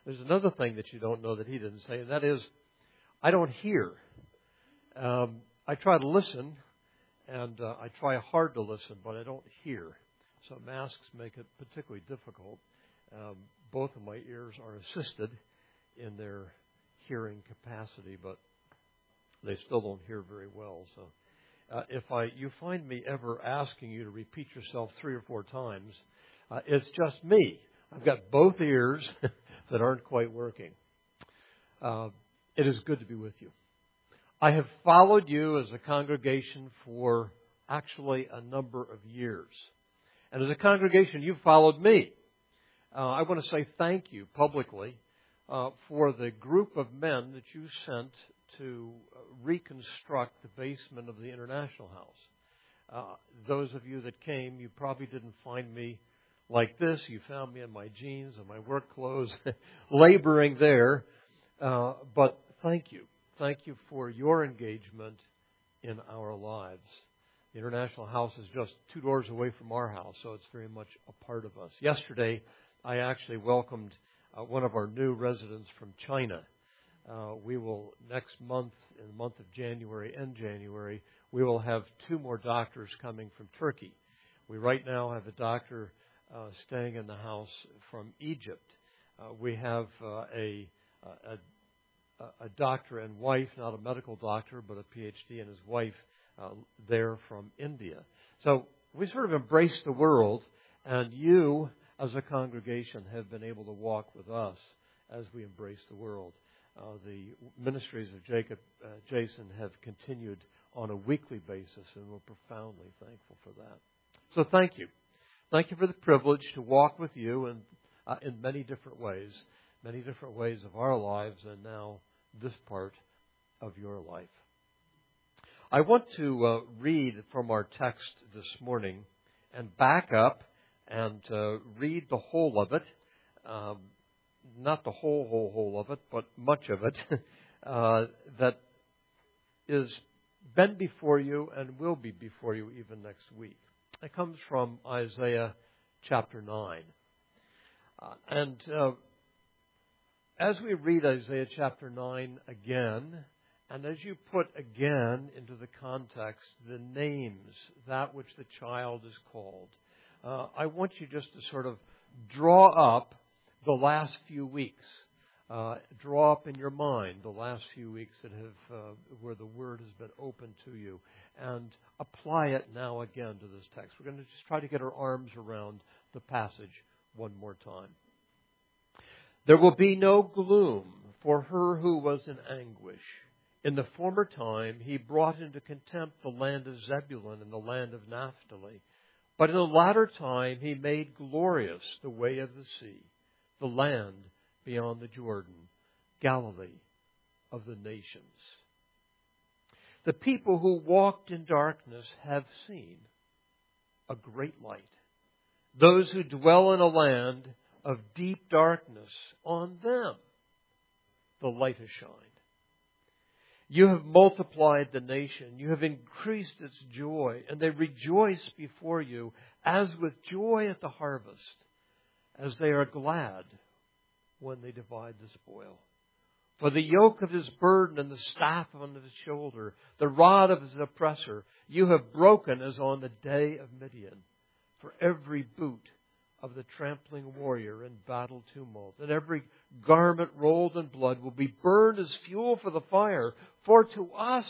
There's another thing that you don't know that he didn't say, and that is, I don't hear. I try to listen, and I try hard to listen, but I don't hear. So masks make it particularly difficult. Both of my ears are assisted in their hearing capacity, but they still don't hear very well. So if you find me ever asking you to repeat yourself 3 or 4 times, it's just me. I've got both ears that aren't quite working. It is good to be with you. I have followed you as a congregation for actually a number of years. And as a congregation, you've followed me. I want to say thank you publicly for the group of men that you sent to reconstruct the basement of the International House. Those of you that came, you probably didn't find me like this. You found me in my jeans and my work clothes, laboring there. But thank you. Thank you for your engagement in our lives. The International House is just 2 doors away from our house, so it's very much a part of us. Yesterday, I actually welcomed one of our new residents from China. We will, next month, in the month of January, we will have 2 more doctors coming from Turkey. We right now have a doctor staying in the house from Egypt. We have a doctor and wife, not a medical doctor, but a PhD, and his wife there from India. So we sort of embraced the world, and you, as a congregation, have been able to walk with us as we embrace the world. The ministries of Jason have continued on a weekly basis, and we're profoundly thankful for that. So thank you. Thank you for the privilege to walk with you in many different ways of our lives, and now this part of your life. I want to read from our text this morning and back up and read the whole of it. Not the whole of it, but much of it that is been before you and will be before you even next week. It comes from Isaiah chapter 9. As we read Isaiah chapter 9 again, and as you put again into the context the names, that which the child is called, I want you just to sort of draw up the last few weeks. Draw up in your mind the last few weeks that have where the Word has been open to you, and apply it now again to this text. We're going to just try to get our arms around the passage one more time. There will be no gloom for her who was in anguish. In the former time he brought into contempt the land of Zebulun and the land of Naphtali. But in the latter time he made glorious the way of the sea, the land beyond the Jordan, Galilee of the nations. The people who walked in darkness have seen a great light. Those who dwell in a land of deep darkness, on them the light has shined. You have multiplied the nation. You have increased its joy, and they rejoice before you as with joy at the harvest, as they are glad when they divide the spoil. For the yoke of his burden and the staff on his shoulder, the rod of his oppressor, you have broken as on the day of Midian. For every boot of the trampling warrior in battle tumult, and every garment rolled in blood will be burned as fuel for the fire. For to us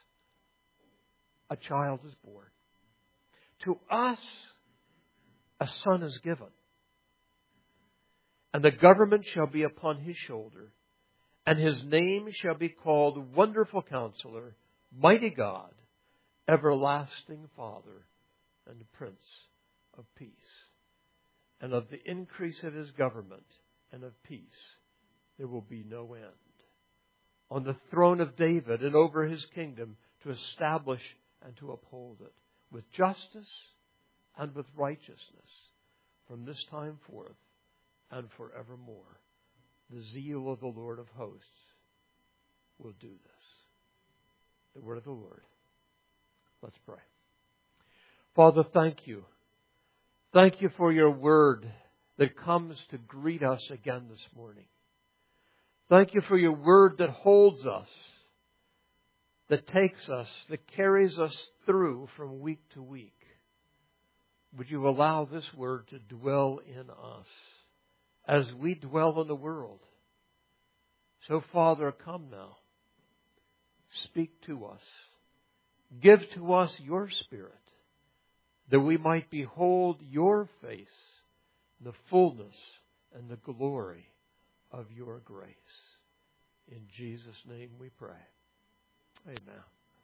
a child is born. To us a son is given. And the government shall be upon his shoulder, and his name shall be called Wonderful Counselor, Mighty God, Everlasting Father, and Prince of Peace. And of the increase of his government and of peace there will be no end. On the throne of David and over his kingdom, to establish and to uphold it with justice and with righteousness from this time forth and forevermore. The zeal of the Lord of hosts will do this. The word of the Lord. Let's pray. Father, thank you. Thank you for your word that comes to greet us again this morning. Thank you for your word that holds us, that takes us, that carries us through from week to week. Would you allow this word to dwell in us as we dwell in the world? So, Father, come now. Speak to us. Give to us your Spirit, that we might behold your face, the fullness and the glory of your grace. In Jesus' name we pray. Amen.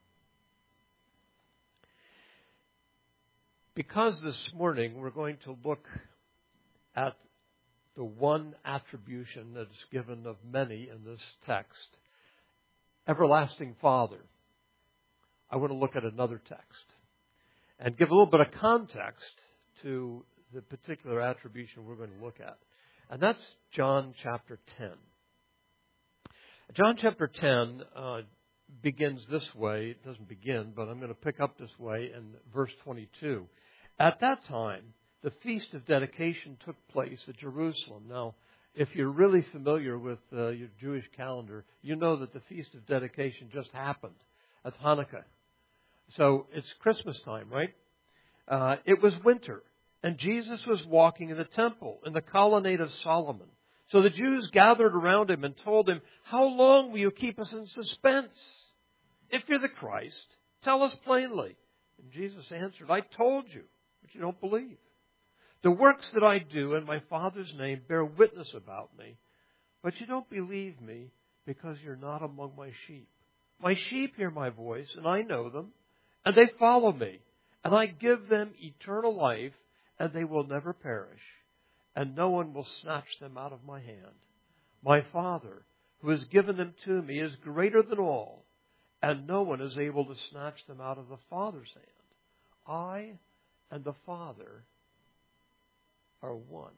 Because this morning we're going to look at the one attribution that's given of many in this text, Everlasting Father, I want to look at another text and give a little bit of context to the particular attribution we're going to look at. And that's John chapter 10. John chapter 10 begins this way. It doesn't begin, but I'm going to pick up this way in verse 22. At that time, the Feast of Dedication took place at Jerusalem. Now, if you're really familiar with your Jewish calendar, you know that the Feast of Dedication just happened. That's Hanukkah. So it's Christmas time, right? It was winter, and Jesus was walking in the temple, in the colonnade of Solomon. So the Jews gathered around him and told him, "How long will you keep us in suspense? If you're the Christ, tell us plainly." And Jesus answered, "I told you, but you don't believe. The works that I do in my Father's name bear witness about me, but you don't believe me because you're not among my sheep. My sheep hear my voice, and I know them, and they follow me, and I give them eternal life, and they will never perish, and no one will snatch them out of my hand. My Father, who has given them to me, is greater than all, and no one is able to snatch them out of the Father's hand. I and the Father are one."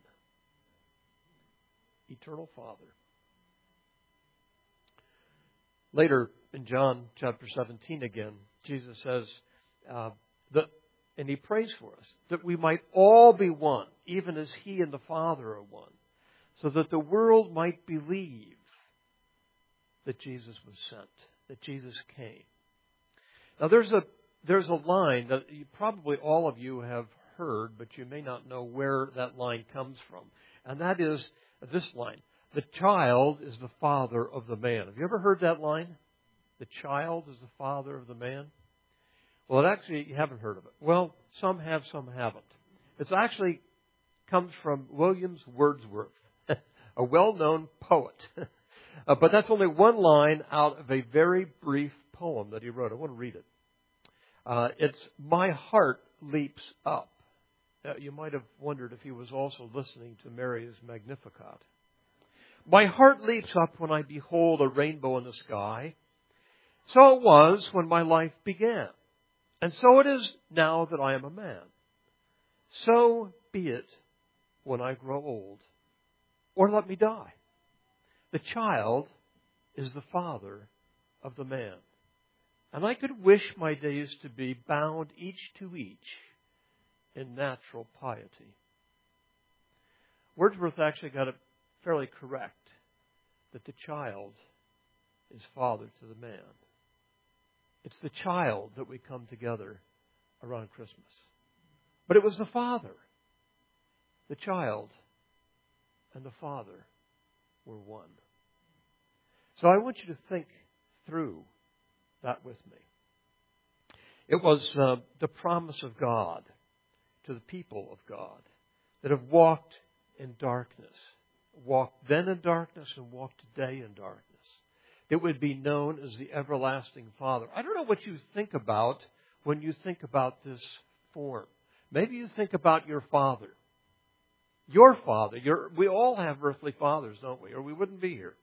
Eternal Father. Later in John chapter 17 again, Jesus says, and he prays for us, that we might all be one, even as he and the Father are one, so that the world might believe that Jesus was sent, that Jesus came. Now there's a line that probably all of you have heard, but you may not know where that line comes from. And that is this line: "The child is the father of the man." Have you ever heard that line? The child is the father of the man? Well, you haven't heard of it. Well, some have, some haven't. It actually comes from William Wordsworth, a well-known poet. But that's only one line out of a very brief poem that he wrote. I want to read it. It's "My heart leaps up." You might have wondered if he was also listening to Mary's Magnificat. "My heart leaps up when I behold a rainbow in the sky. So it was when my life began. And so it is now that I am a man. So be it when I grow old, or let me die. The child is the father of the man. And I could wish my days to be bound each to each in natural piety." Wordsworth actually got it fairly correct, that the child is father to the man. It's the child that we come together around Christmas. But it was the father. The child and the father were one. So I want you to think through that with me. It was the promise of God to the people of God that have walked in darkness, walked then in darkness and walked today in darkness. It would be known as the Everlasting Father. I don't know what you think about when you think about this form. Maybe you think about your father. Your father. We all have earthly fathers, don't we? Or we wouldn't be here.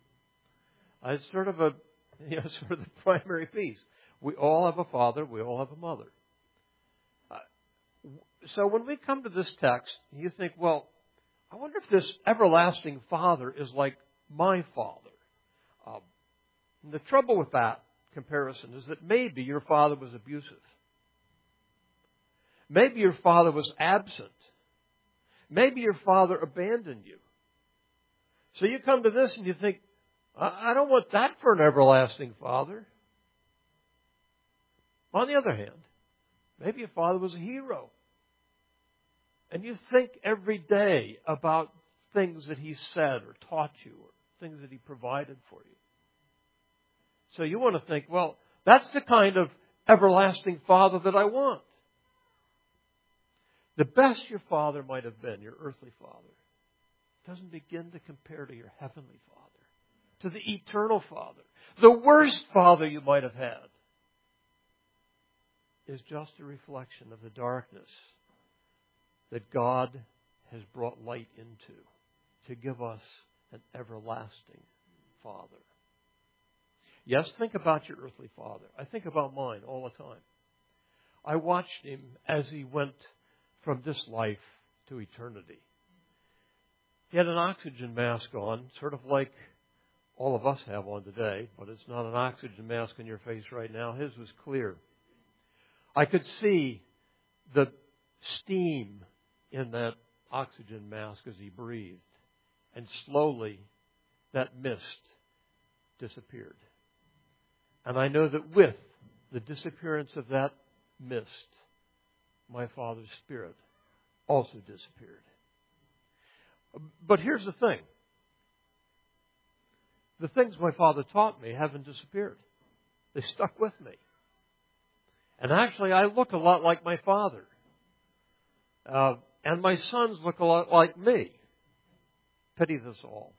It's sort of the primary piece. We all have a father. We all have a mother. So when we come to this text, you think, well, I wonder if this everlasting Father is like my father. And the trouble with that comparison is that maybe your father was abusive. Maybe your father was absent. Maybe your father abandoned you. So you come to this and you think, I don't want that for an everlasting Father. On the other hand, maybe your father was a hero. And you think every day about things that he said or taught you or things that he provided for you. So you want to think, well, that's the kind of everlasting Father that I want. The best your father might have been, your earthly father, doesn't begin to compare to your heavenly Father, to the eternal Father. The worst father you might have had is just a reflection of the darkness that God has brought light into to give us an everlasting Father. Yes, think about your earthly father. I think about mine all the time. I watched him as he went from this life to eternity. He had an oxygen mask on, sort of like all of us have on today, but it's not an oxygen mask on your face right now. His was clear. I could see the steam in that oxygen mask as he breathed. And slowly, that mist disappeared. And I know that with the disappearance of that mist, my father's spirit also disappeared. But here's the thing. The things my father taught me haven't disappeared. They stuck with me. And actually, I look a lot like my father. And my sons look a lot like me. Pity this all.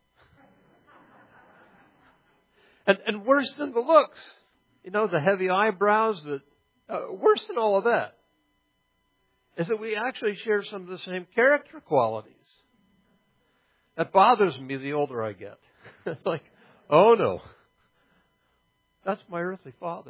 And worse than the looks, the heavy eyebrows, worse than all of that, is that we actually share some of the same character qualities. That bothers me the older I get. It's like, oh no, that's my earthly father.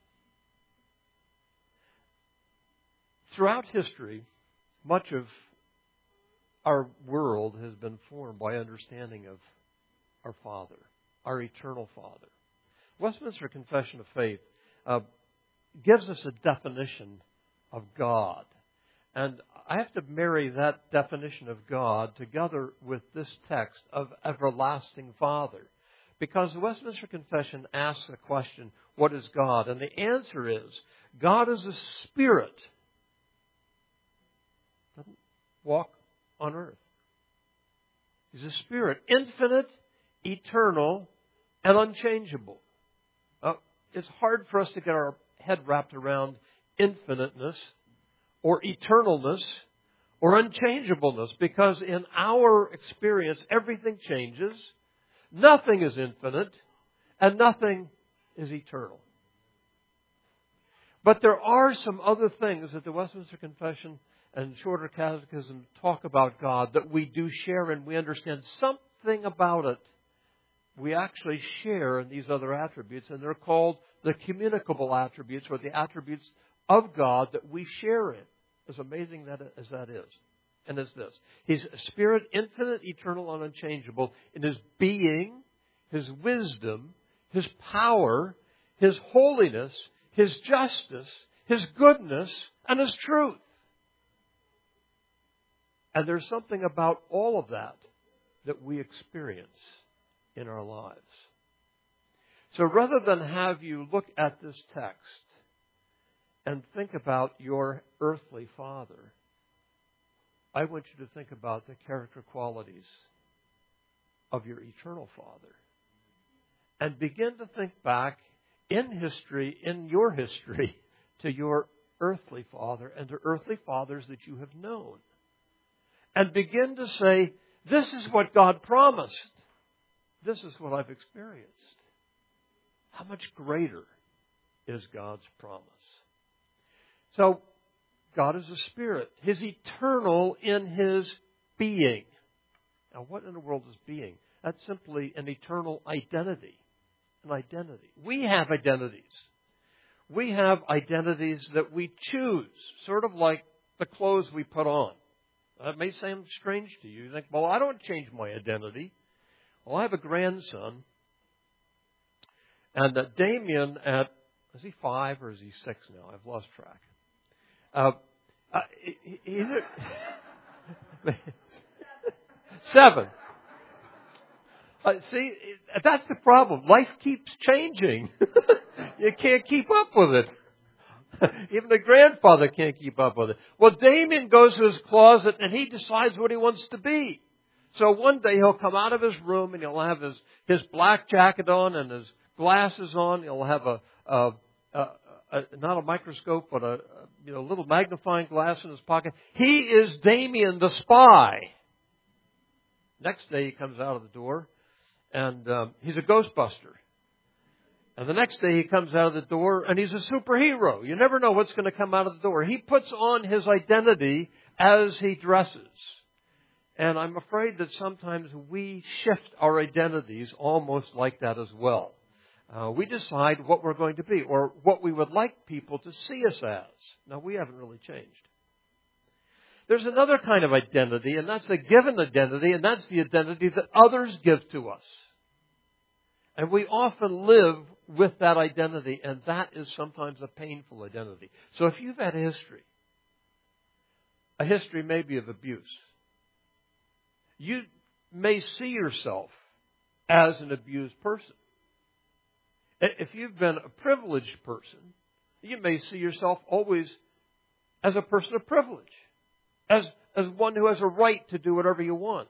Throughout history, much of our world has been formed by understanding of our Father, our eternal Father. Westminster Confession of Faith gives us a definition of God. And I have to marry that definition of God together with this text of everlasting Father. Because the Westminster Confession asks the question, what is God? And the answer is, God is a spirit. Doesn't walk on earth. He's a spirit, infinite, eternal, and unchangeable. It's hard for us to get our head wrapped around infiniteness or eternalness or unchangeableness, because in our experience, everything changes, nothing is infinite, and nothing is eternal. But there are some other things that the Westminster Confession and Shorter Catechism talk about God that we do share, and we understand something about it. We actually share in these other attributes, and they're called the communicable attributes, or the attributes of God that we share in. As amazing as that is. And it's this. He's a spirit, infinite, eternal, and unchangeable in His being, His wisdom, His power, His holiness, His justice, His goodness, and His truth. And there's something about all of that that we experience in our lives. So rather than have you look at this text and think about your earthly father, I want you to think about the character qualities of your eternal Father. And begin to think back in history, in your history, to your earthly father and to earthly fathers that you have known. And begin to say, this is what God promised. This is what I've experienced. How much greater is God's promise? So, God is a spirit. He's eternal in His being. Now, what in the world is being? That's simply an eternal identity. An identity. We have identities. We have identities that we choose, sort of like the clothes we put on. That may sound strange to you. You think, well, I don't change my identity. Well, I have a grandson. And Damien is he 5 or is he 6 now? I've lost track. Seven. See, that's the problem. Life keeps changing. You can't keep up with it. Even the grandfather can't keep up with it. Well, Damien goes to his closet and he decides what he wants to be. So one day he'll come out of his room and he'll have his black jacket on and his glasses on. He'll have not a microscope, but a little magnifying glass in his pocket. He is Damien the spy. Next day he comes out of the door and he's a Ghostbuster. And the next day he comes out of the door and he's a superhero. You never know what's going to come out of the door. He puts on his identity as he dresses. And I'm afraid that sometimes we shift our identities almost like that as well. We decide what we're going to be or what we would like people to see us as. Now, we haven't really changed. There's another kind of identity, and that's the given identity, and that's the identity that others give to us. And we often live with that identity, and that is sometimes a painful identity. So if you've had a history maybe of abuse, you may see yourself as an abused person. If you've been a privileged person, you may see yourself always as a person of privilege, as one who has a right to do whatever you want.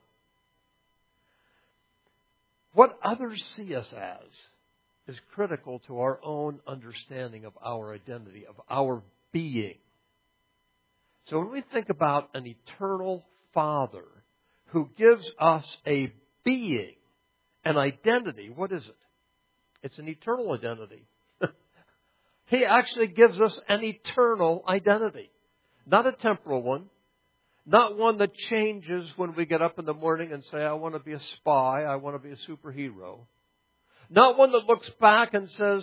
What others see us as is critical to our own understanding of our identity, of our being. So when we think about an eternal Father who gives us a being, an identity, what is it? It's an eternal identity. He actually gives us an eternal identity, not a temporal one. Not one that changes when we get up in the morning and say, I want to be a spy, I want to be a superhero. Not one that looks back and says,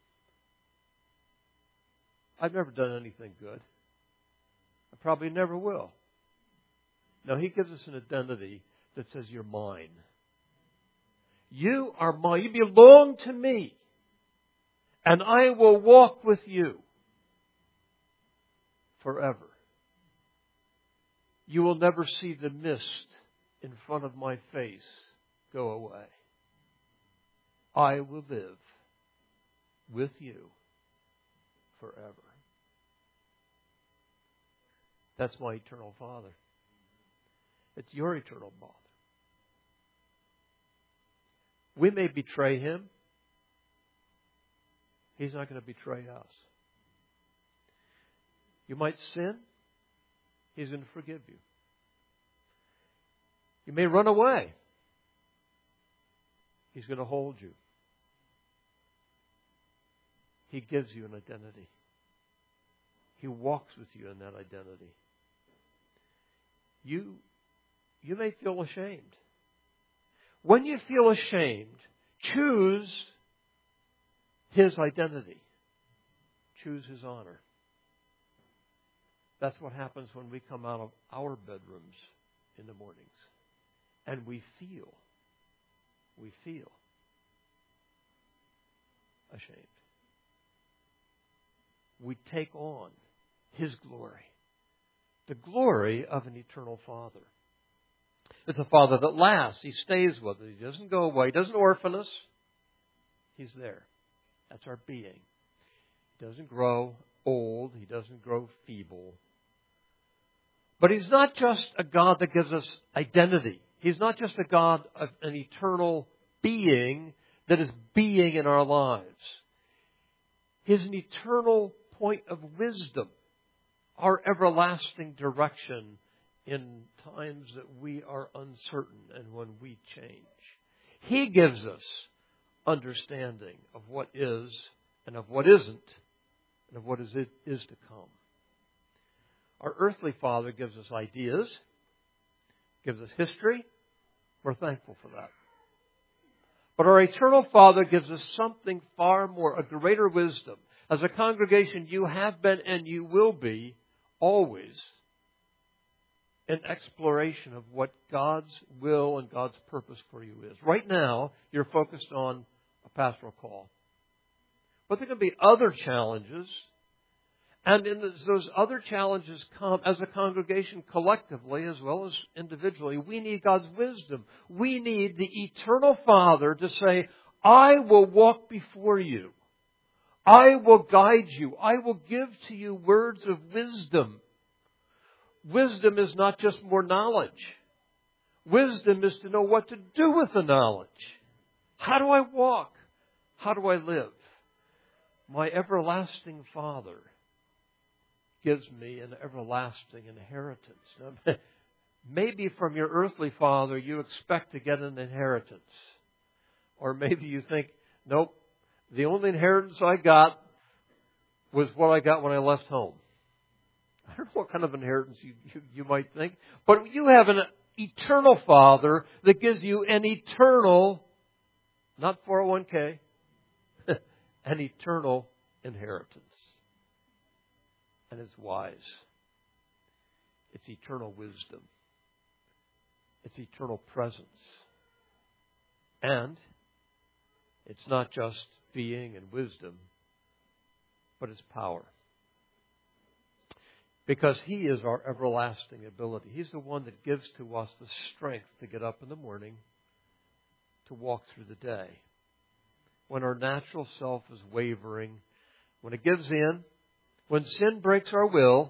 I've never done anything good. I probably never will. No, He gives us an identity that says, you're mine. You are mine. You belong to me. And I will walk with you forever. You will never see the mist in front of my face go away. I will live with you forever. That's my eternal Father. It's your eternal Father. We may betray Him. He's not going to betray us. You might sin. He's going to forgive you. You may run away. He's going to hold you. He gives you an identity. He walks with you in that identity. You may feel ashamed. When you feel ashamed, choose His identity. Choose His honor. That's what happens when we come out of our bedrooms in the mornings. And we feel ashamed. We take on His glory. The glory of an eternal Father. It's a Father that lasts. He stays with us. He doesn't go away. He doesn't orphan us. He's there. That's our being. He doesn't grow old. He doesn't grow feeble. But He's not just a God that gives us identity. He's not just a God of an eternal being that is being in our lives. He's an eternal point of wisdom, our everlasting direction in times that we are uncertain and when we change. He gives us understanding of what is and of what isn't and of what is to come. Our earthly Father gives us ideas, gives us history. We're thankful for that. But our eternal Father gives us something far more, a greater wisdom. As a congregation, you have been and you will be always an exploration of what God's will and God's purpose for you is. Right now, you're focused on a pastoral call. But there can be other challenges. And in those other challenges come as a congregation collectively as well as individually. We need God's wisdom. We need the eternal Father to say, I will walk before you. I will guide you. I will give to you words of wisdom. Wisdom is not just more knowledge. Wisdom is to know what to do with the knowledge. How do I walk? How do I live? My everlasting Father gives me an everlasting inheritance. Now, maybe from your earthly father you expect to get an inheritance. Or maybe you think, nope, the only inheritance I got was what I got when I left home. I don't know what kind of inheritance you might think. But you have an eternal Father that gives you an eternal, not 401k, an eternal inheritance. And it's wise. It's eternal wisdom. It's eternal presence. And it's not just being and wisdom, but it's power. Because He is our everlasting ability. He's the one that gives to us the strength to get up in the morning, to walk through the day. When our natural self is wavering, when it gives in, when sin breaks our will,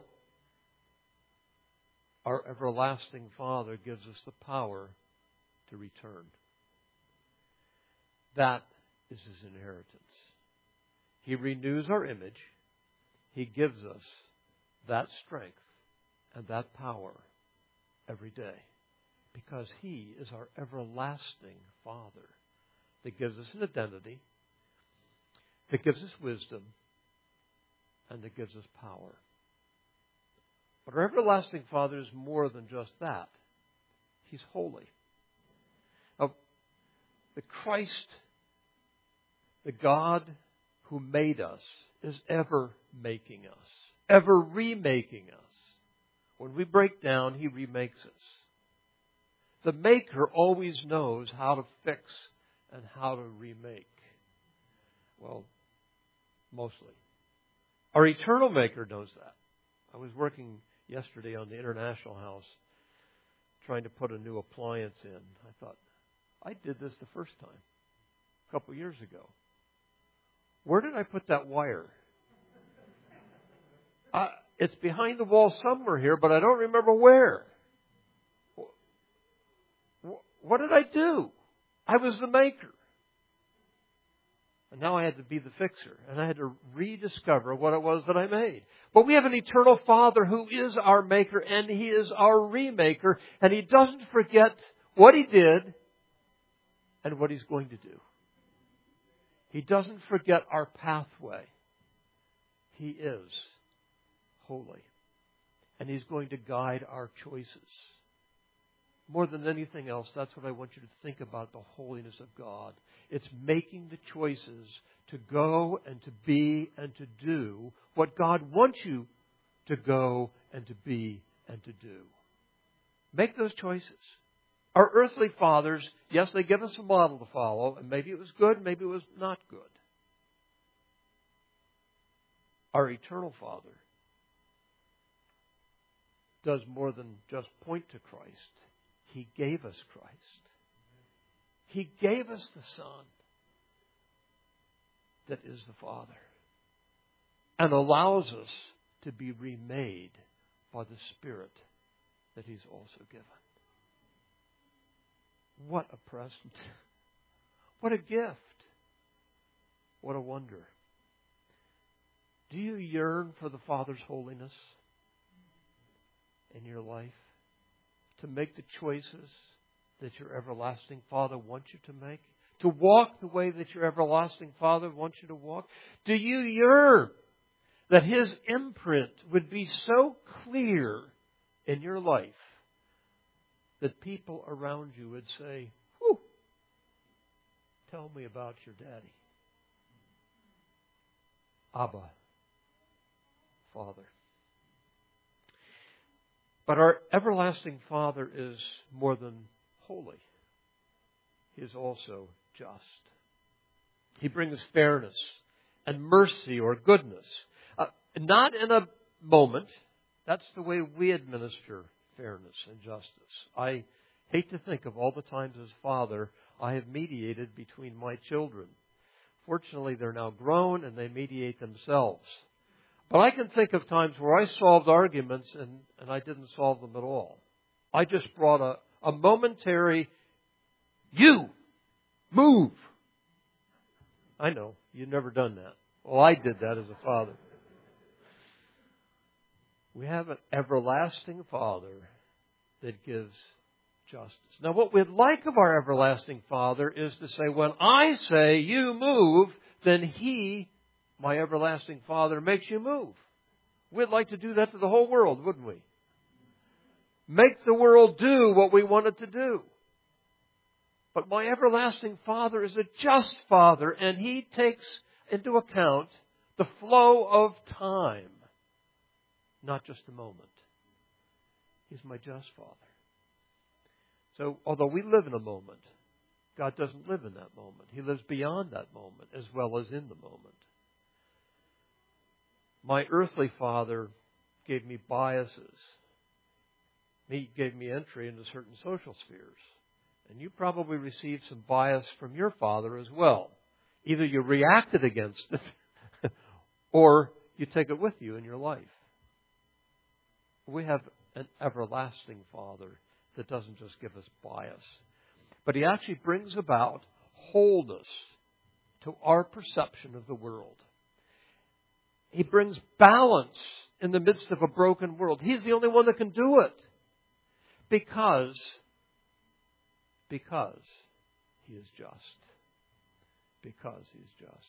our everlasting Father gives us the power to return. That is His inheritance. He renews our image. He gives us that strength and that power every day. Because He is our everlasting Father that gives us an identity, that gives us wisdom, and that gives us power. But our everlasting Father is more than just that. He's holy. Now, the Christ, the God who made us, is ever making us, ever remaking us. When we break down, He remakes us. The Maker always knows how to fix and how to remake. Well, mostly. Our eternal Maker knows that. I was working yesterday on the International House trying to put a new appliance in. I thought, I did this the first time, a couple of years ago. Where did I put that wire? It's behind the wall somewhere here, but I don't remember where. What did I do? I was the maker. And now I had to be the fixer. And I had to rediscover what it was that I made. But we have an eternal Father who is our maker and He is our remaker. And He doesn't forget what He did and what He's going to do. He doesn't forget our pathway. He is holy. And He's going to guide our choices. More than anything else, that's what I want you to think about, the holiness of God. It's making the choices to go and to be and to do what God wants you to go and to be and to do. Make those choices. Our earthly fathers, yes, they give us a model to follow, and maybe it was good, maybe it was not good. Our eternal Father does more than just point to Christ. He gave us Christ. He gave us the Son that is the Father and allows us to be remade by the Spirit that He's also given. What a present. What a gift. What a wonder. Do you yearn for the Father's holiness in your life? To make the choices that your everlasting Father wants you to make? To walk the way that your everlasting Father wants you to walk? Do you yearn that His imprint would be so clear in your life that people around you would say, "Whew, tell me about your daddy." Abba, Father. But our everlasting Father is more than holy. He is also just. He brings fairness and mercy or goodness. Not in a moment. That's the way we administer fairness and justice. I hate to think of all the times as father I have mediated between my children. Fortunately, they're now grown and they mediate themselves. But I can think of times where I solved arguments and I didn't solve them at all. I just brought a momentary, you, move. I know, you've never done that. Well, I did that as a father. We have an everlasting Father that gives justice. Now, what we'd like of our everlasting Father is to say, when I say you move, then He, my everlasting Father, makes you move. We'd like to do that to the whole world, wouldn't we? Make the world do what we want it to do. But my everlasting Father is a just Father, and He takes into account the flow of time, not just the moment. He's my just Father. So, although we live in a moment, God doesn't live in that moment. He lives beyond that moment as well as in the moment. My earthly father gave me biases. He gave me entry into certain social spheres. And you probably received some bias from your father as well. Either you reacted against it or you take it with you in your life. We have an everlasting Father that doesn't just give us bias, but He actually brings about wholeness to our perception of the world. He brings balance in the midst of a broken world. He's the only one that can do it because He is just. Because He is just.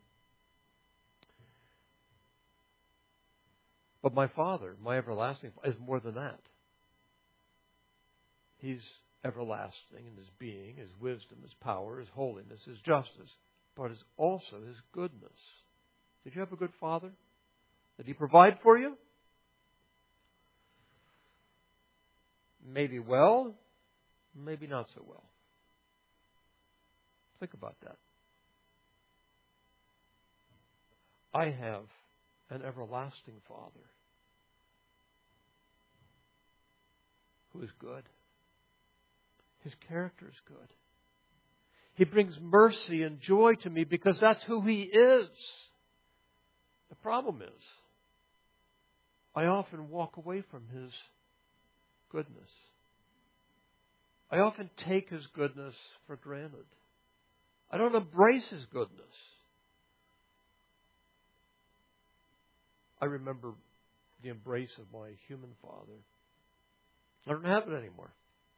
But my Father, my everlasting Father, is more than that. He's everlasting in His being, His wisdom, His power, His holiness, His justice, but is also His goodness. Did you have a good father? Did he provide for you? Maybe well, maybe not so well. Think about that. I have an everlasting Father who is good. His character is good. He brings mercy and joy to me because that's who He is. The problem is, I often walk away from His goodness. I often take His goodness for granted. I don't embrace His goodness. I remember the embrace of my human father. I don't have it anymore.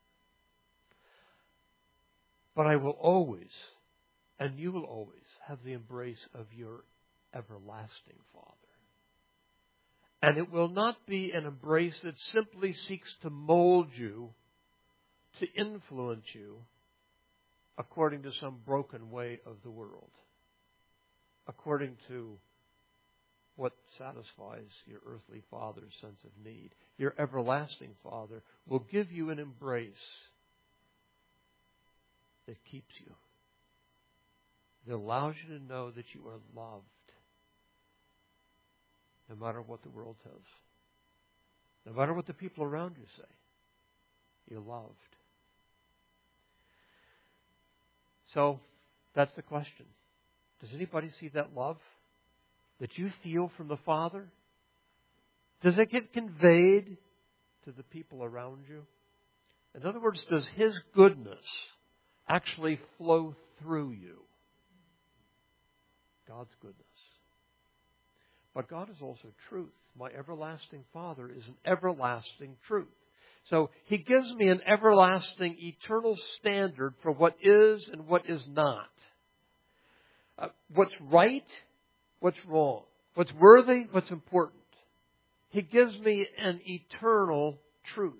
But I will always, and you will always, have the embrace of your everlasting Father. And it will not be an embrace that simply seeks to mold you, to influence you, according to some broken way of the world, according to what satisfies your earthly father's sense of need. Your everlasting Father will give you an embrace that keeps you, that allows you to know that you are loved, no matter what the world says, no matter what the people around you say. You're loved. So, that's the question. Does anybody see that love that you feel from the Father? Does it get conveyed to the people around you? In other words, does His goodness actually flow through you? God's goodness. But God is also truth. My everlasting Father is an everlasting truth. So He gives me an everlasting, eternal standard for what is and what is not. What's right, what's wrong. What's worthy, what's important. He gives me an eternal truth.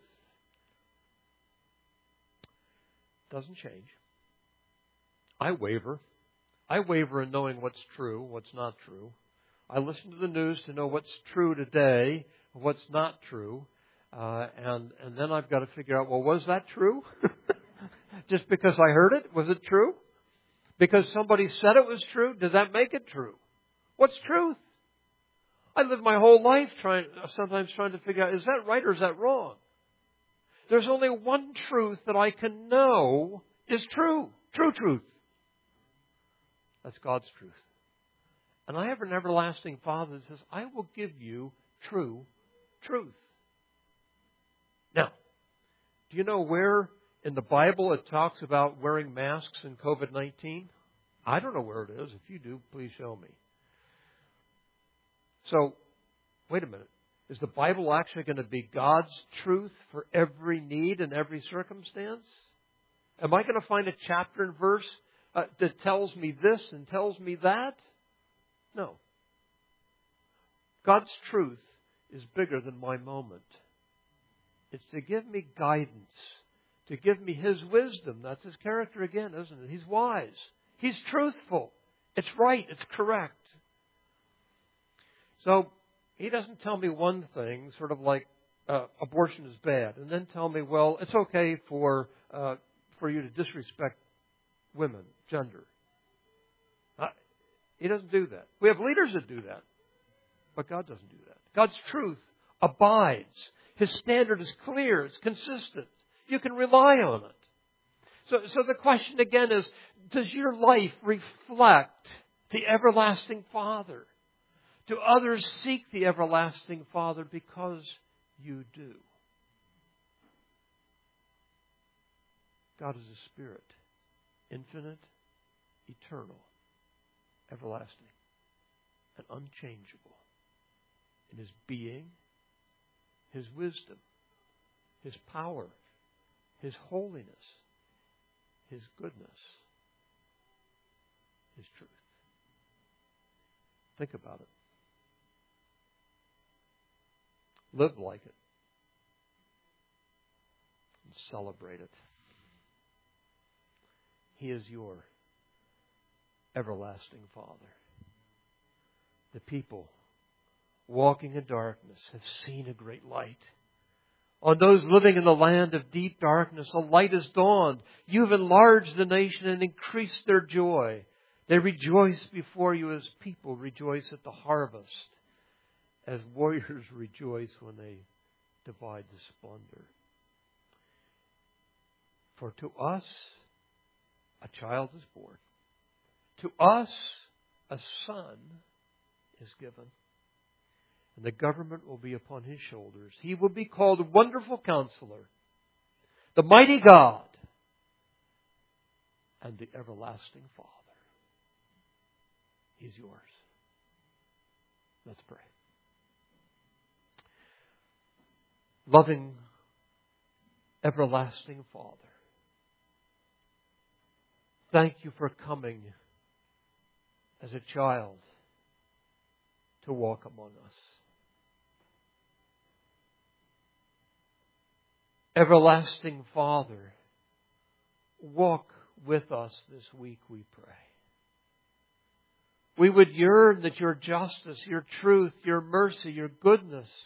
Doesn't change. I waver. I waver in knowing what's true, what's not true. I listen to the news to know what's true today, what's not true. And then I've got to figure out, well, was that true? Just because I heard it, was it true? Because somebody said it was true, does that make it true? What's truth? I live my whole life sometimes trying to figure out, is that right or is that wrong? There's only one truth that I can know is true. True truth. That's God's truth. And I have an everlasting Father that says, I will give you true truth. Now, do you know where in the Bible it talks about wearing masks in COVID-19? I don't know where it is. If you do, please show me. So, wait a minute. Is the Bible actually going to be God's truth for every need and every circumstance? Am I going to find a chapter and verse that tells me this and tells me that? No. God's truth is bigger than my moment. It's to give me guidance, to give me His wisdom. That's His character again, isn't it? He's wise. He's truthful. It's right. It's correct. So, He doesn't tell me one thing, sort of like abortion is bad, and then tell me, well, it's okay for you to disrespect women, gender. He doesn't do that. We have leaders that do that, but God doesn't do that. God's truth abides. His standard is clear. It's consistent. You can rely on it. So the question again is, does your life reflect the everlasting Father? Do others seek the everlasting Father because you do? God is a spirit, infinite, eternal, everlasting, and unchangeable in His being, His wisdom, His power, His holiness, His goodness, His truth. Think about it. Live like it. And celebrate it. He is your everlasting Father. The people walking in darkness have seen a great light. On those living in the land of deep darkness, a light has dawned. You've enlarged the nation and increased their joy. They rejoice before you as people rejoice at the harvest, as warriors rejoice when they divide the splendor. For to us a child is born. To us a son is given. And the government will be upon His shoulders. He will be called Wonderful Counselor, the Mighty God, and the Everlasting Father. He's yours. Let's pray. Loving, everlasting Father, thank You for coming as a child to walk among us. Everlasting Father, walk with us this week, we pray. We would yearn that Your justice, Your truth, Your mercy, Your goodness